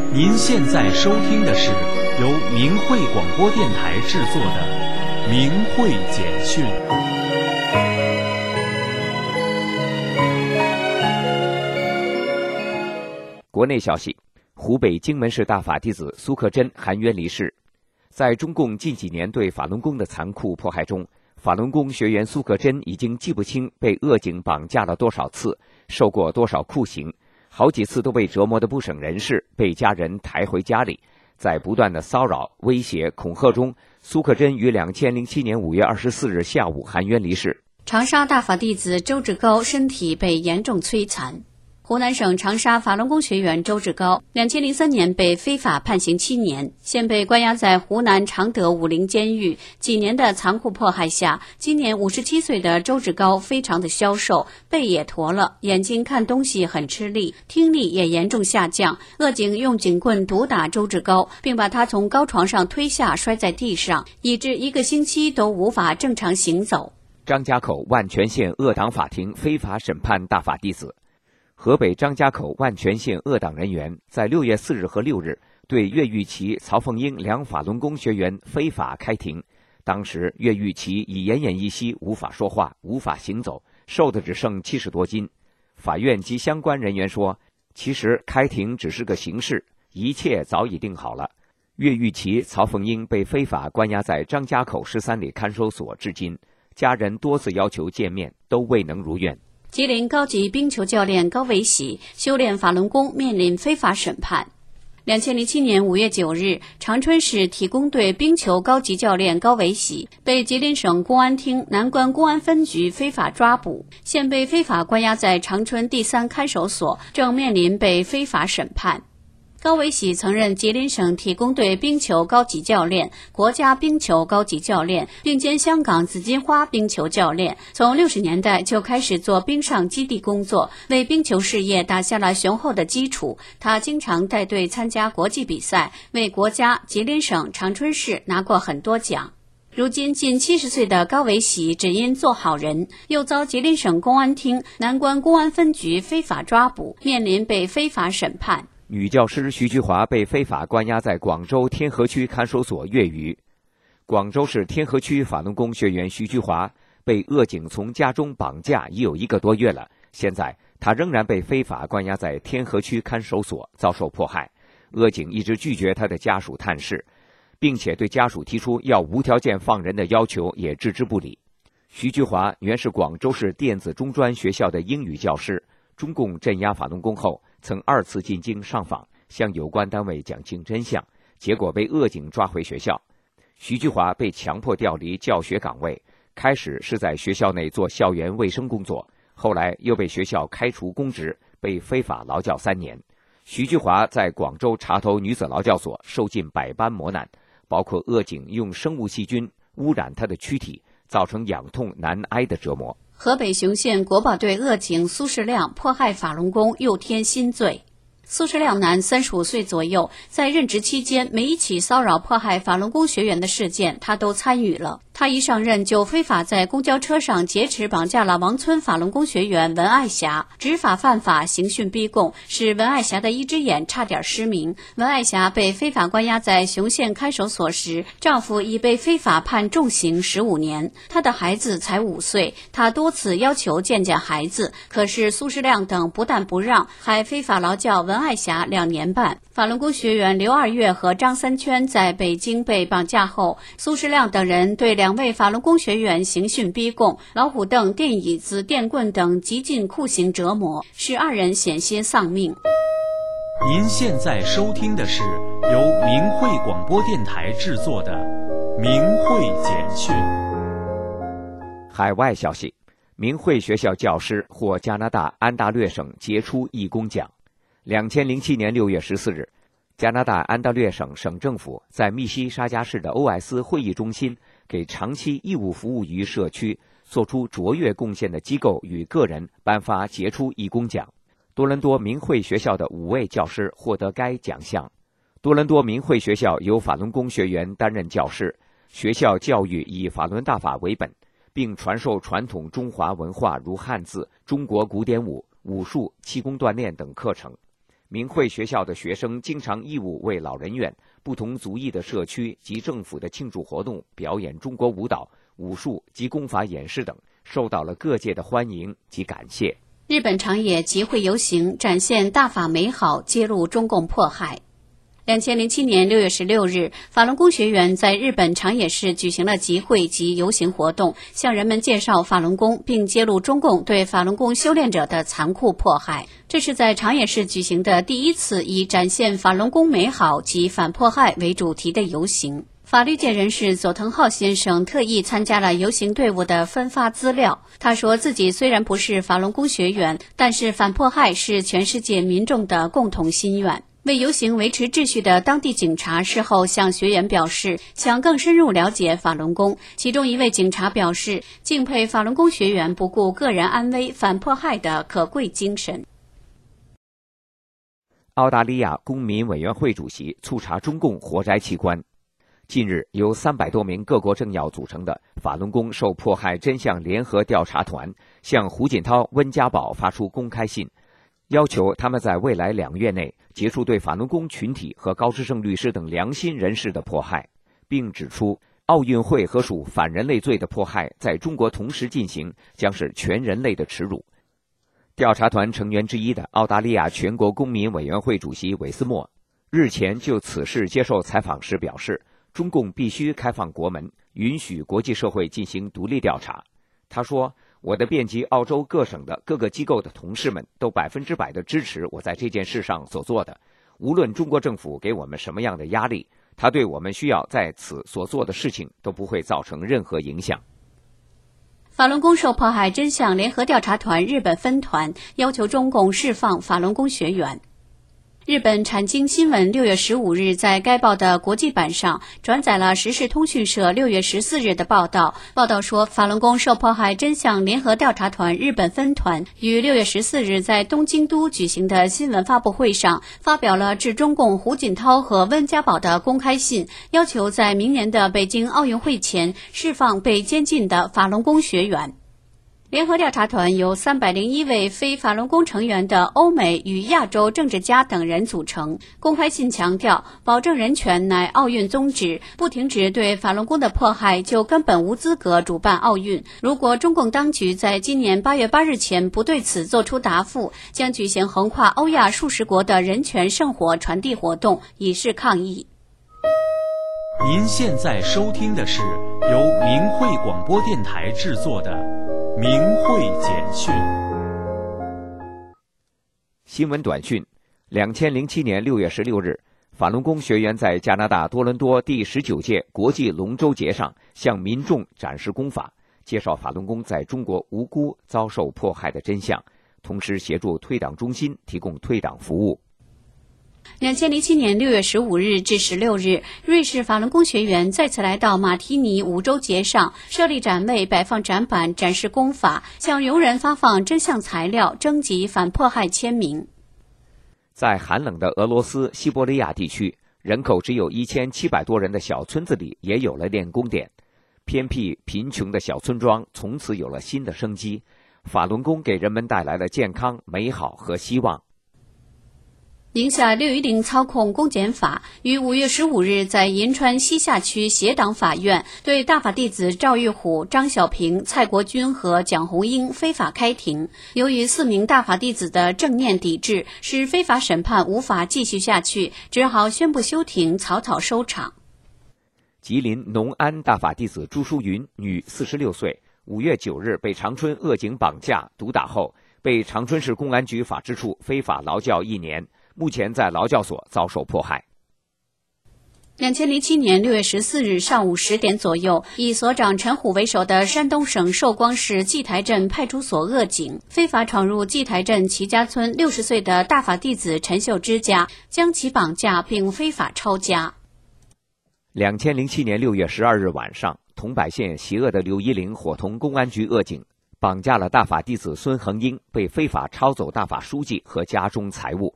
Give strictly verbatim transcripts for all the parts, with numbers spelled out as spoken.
您现在收听的是由明慧广播电台制作的《明慧简讯》。 国内消息：湖北荆门市大法弟子苏克珍含冤离世。在中共近几年对法轮功的残酷迫害中，法轮功学员苏克珍已经记不清被恶警绑架了多少次，受过多少酷刑，好几次都被折磨得不省人事，被家人抬回家里。在不断的骚扰、威胁、恐吓中，苏克珍于两千零七年五月二十四日下午含冤离世。 长沙大法弟子周志高身体被严重摧残。湖南省长沙法轮功学员周志高，两千零三年被非法判刑七年，现被关押在湖南常德武陵监狱。几年的残酷迫害下，今年五十七岁的周志高非常的消瘦，背也驼了，眼睛看东西很吃力，听力也严重下降。恶警用警棍毒打周志高，并把他从高床上推下，摔在地上，以致一个星期都无法正常行走。 张家口万全县恶党法庭非法审判大法弟子。河北张家口万全县恶党人员在六月四日和六日对岳玉琪、曹凤英两法轮功学员非法开庭。当时岳玉琪已奄奄一息，无法说话，无法行走，瘦的只剩七十多斤。法院及相关人员说，其实开庭只是个形式，一切早已定好了。岳玉琪、曹凤英被非法关押在张家口十三里看守所至今，家人多次要求见面，都未能如愿。 吉林高级冰球教练高维喜修炼法轮功面临非法审判。两千零七年五月九日，长春市体工队冰球高级教练高维喜被吉林省公安厅南关公安分局非法抓捕，现被非法关押在长春第三看守所，正面临被非法审判。高维喜曾任吉林省体工队冰球高级教练、国家冰球高级教练，并兼香港紫金花冰球教练。从六十年代就开始做冰上基地工作，为冰球事业打下了雄厚的基础。他经常带队参加国际比赛，为国家、吉林省、长春市拿过很多奖。如今近七十岁的高维喜只因做好人，又遭吉林省公安厅南关公安分局非法抓捕，面临被非法审判。 女教师徐菊华被非法关押在广州天河区看守所月余。广州市天河区法轮功学员徐菊华被恶警从家中绑架已有一个多月了，现在她仍然被非法关押在天河区看守所，遭受迫害。恶警一直拒绝她的家属探视，并且对家属提出要无条件放人的要求也置之不理。徐菊华原是广州市电子中专学校的英语教师，中共镇压法轮功后曾二次进京上访，向有关单位讲清真相，结果被恶警抓回学校。徐菊华被强迫调离教学岗位，开始是在学校内做校园卫生工作，后来又被学校开除公职，被非法劳教三年。徐菊华在广州茶头女子劳教所受尽百般磨难，包括恶警用生物细菌污染她的躯体，造成痒痛难挨的折磨。 河北雄县国保队恶警苏世亮迫害法轮功又添新罪。苏世亮男三十五岁左右，在任职期间每一起骚扰迫害法轮功学员的事件他都参与了。他一上任就非法在公交车上劫持绑架了王村法轮功学员文爱霞，执法犯法，刑讯逼供，使文爱霞的一只眼差点失明。文爱霞被非法关押在雄县看守所时，丈夫已被非法判重刑十五年，她的孩子才五岁，她多次要求见见孩子，可是苏世亮等不但不让，还非法劳教文爱霞两年半。法轮功学员刘二月和张三圈在北京被绑架后，苏世亮等人对两位法轮功学员刑讯逼供，老虎凳、电椅子、电棍等极尽酷刑折磨，使二人险些丧命。 您现在收听的是由明慧广播电台制作的《明慧简讯》。 海外消息：明慧学校教师获加拿大安大略省杰出义工奖。两千零七年六月十四日，加拿大安大略省省政府在密西沙加市的欧埃斯会议中心给长期义务服务于社区、做出卓越贡献的机构与个人颁发杰出义工奖。多伦多明慧学校的五位教师获得该奖项。多伦多明慧学校由法轮功学员担任教师，学校教育以法轮大法为本，并传授传统中华文化如汉字、中国古典舞、武术、气功锻炼等课程。 明慧学校的学生经常义务为老人院、不同族裔的社区及政府的庆祝活动表演中国舞蹈、武术及功法演示等，受到了各界的欢迎及感谢。 日本长野集会游行展现大法美好，揭露中共迫害。两千零七年六月十六日，法轮功学员在日本长野市举行了集会及游行活动，向人们介绍法轮功，并揭露中共对法轮功修炼者的残酷迫害。这是在长野市举行的第一次以展现法轮功美好及反迫害为主题的游行。法律界人士佐藤浩先生特意参加了游行队伍的分发资料。他说自己虽然不是法轮功学员，但是反迫害是全世界民众的共同心愿。为游行维持秩序的当地警察事后向学员表示，想更深入了解法轮功。其中一位警察表示，敬佩法轮功学员不顾个人安危、反迫害的可贵精神。 澳大利亚公民委员会主席促查中共活摘器官。近日，由三百多名各国政要组成的法轮功受迫害真相联合调查团向胡锦涛、温家宝发出公开信，要求他们在未来两月内结束对法轮功群体和高志胜律师等良心人士的迫害，并指出奥运会和属反人类罪的迫害在中国同时进行，将是全人类的耻辱。调查团成员之一的澳大利亚全国公民委员会主席韦斯莫日前就此事接受采访时表示，中共必须开放国门，允许国际社会进行独立调查。他说，我的遍及澳洲各省的各个机构的同事们都百分之百的支持我在这件事上所做的，无论中国政府给我们什么样的压力，他对我们需要在此所做的事情都不会造成任何影响。 法轮功受迫害真相联合调查团日本分团要求中共释放法轮功学员。日本产经新闻六月十五日在该报的国际版上转载了时事通讯社六月十四日的报道。报道说，法轮功受迫害真相联合调查团日本分团于六月十四日在东京都举行的新闻发布会上，发表了致中共胡锦涛和温家宝的公开信，要求在明年的北京奥运会前释放被监禁的法轮功学员。联合调查团由三百零一位非法轮功成员的欧美与亚洲政治家等人组成。公开信强调，保证人权乃奥运宗旨，不停止对法轮功的迫害，就根本无资格主办奥运。如果中共当局在今年八月八日前不对此作出答复，将举行横跨欧亚数十国的人权圣火传递活动，以示抗议。 您现在收听的是由明慧广播电台制作的明慧简讯。 新闻短讯：两千零七年六月十六日，法轮功学员在加拿大多伦多第十九届国际龙舟节上向民众展示功法，介绍法轮功在中国无辜遭受迫害的真相，同时协助退党中心提供退党服务。 两千零七年六月十五日至十六日，瑞士法轮功学员再次来到马提尼五洲节上，设立展位，摆放展板，展示功法，向游人发放真相材料，征集反迫害签名。 在寒冷的俄罗斯西伯利亚地区，人口只有一千七百多人的小村子里也有了练功点，偏僻贫穷的小村庄从此有了新的生机。法轮功给人们带来了健康、美好和希望。 宁夏六一零操控公检法于五月十五日在银川西夏区协党法院对大法弟子赵玉虎、张小平、蔡国军和蒋红英非法开庭。由于四名大法弟子的正念抵制，使非法审判无法继续下去，只好宣布休庭，草草收场。 吉林农安大法弟子朱淑云，女，四十六岁，五月九日被长春恶警绑架毒打后，被长春市公安局法制处非法劳教一年。目前在劳教所遭受迫害。 两千零七年六月十四日上午十点左右，以所长陈虎为首的山东省寿光市祭台镇派出所恶警非法闯入祭台镇齐家村六十岁的大法弟子陈秀芝家，将其绑架并非法抄家。 两千零七年六月十二日晚上，桐柏县邪恶的刘一玲伙同公安局恶警绑架了大法弟子孙恒英，被非法抄走大法书记和家中财物。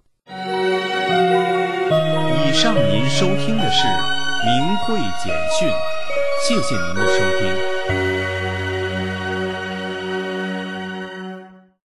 以上您收听的是明慧简讯，谢谢您的收听。